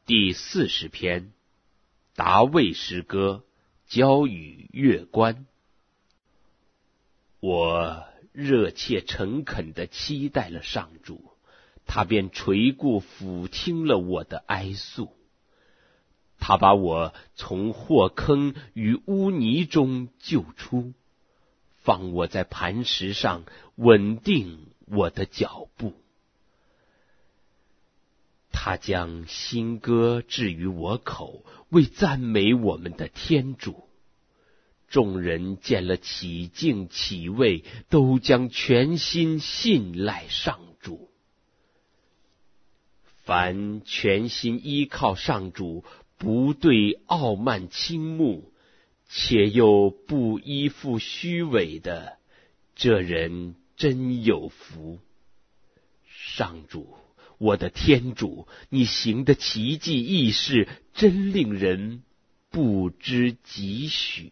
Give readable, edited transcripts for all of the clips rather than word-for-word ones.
第40篇，达味诗歌，交与乐官。我热切诚恳地期待了上主，他便垂顾俯听了我的哀诉。他把我从祸坑与污泥中救出，放我在磐石上，稳定我的脚步。他将新歌置于我口，为赞美我们的天主。众人见了起敬起位，都将全心信赖上主。凡全心依靠上主，不对傲慢倾慕，且又不依附虚伪的，这人真有福。上主，我的天主，你行的奇迹异事，真令人不知几许。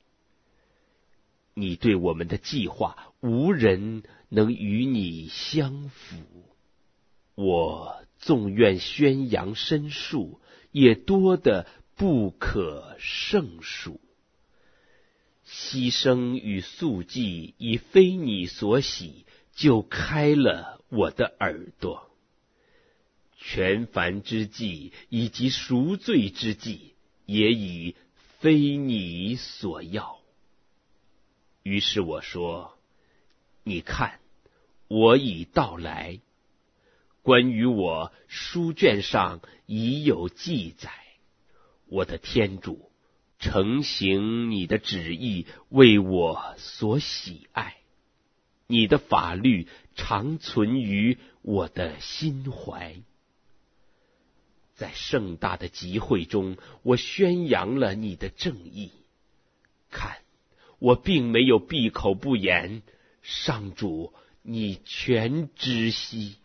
你对我们的计划，无人能与你相符。我纵愿宣扬申述，也多得不可胜数。牺牲与素祭已非你所喜，就开了我的耳朵。全燔之祭以及赎罪之祭，也已非你所要。于是我说，你看，我已到来。关于我，书卷上已有记载。我的天主，承行你的旨意，为我所喜爱。你的法律常存于我的心怀。在盛大的集会中，我宣扬了你的正义。看，我并没有闭口不言，上主，你全知悉。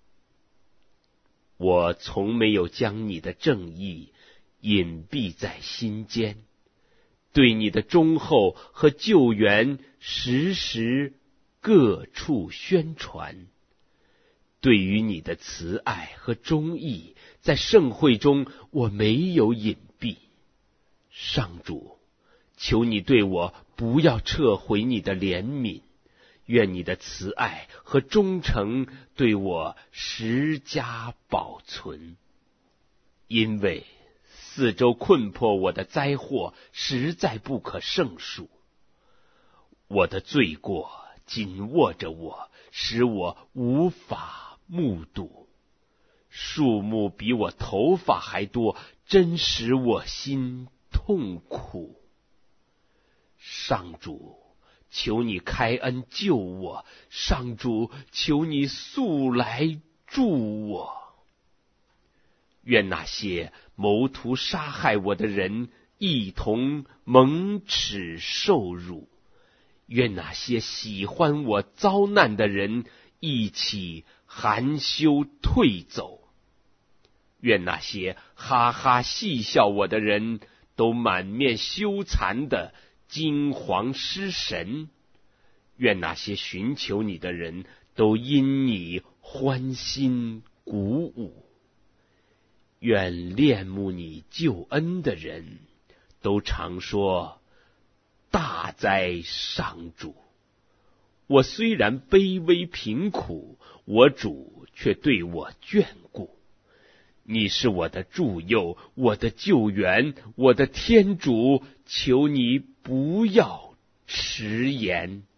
我从没有将你的正义隐蔽在心间，对你的忠厚和救援时时各处宣传。对于你的慈爱和忠义，在盛会中我没有隐蔽。上主，求你对我不要撤回你的怜悯，愿你的慈爱和忠诚对我实加保存。因为四周困迫我的灾祸实在不可胜数，我的罪过紧握着我，使我无法目睹。数目比我头发还多，真使我心痛苦。上主，求你开恩救我，上主，求你速来助我。愿那些谋图杀害我的人一同蒙耻受辱，愿那些喜欢我遭难的人一起含羞退走，愿那些哈哈戏笑我的人都满面羞惭的惊惶失神，愿那些寻求你的人都因你欢欣鼓舞，愿恋慕你救恩的人都常说，大哉上主。我虽然卑微贫苦，我主却对我眷顾。你是我的助佑，我的救援，我的天主，求你不要迟延。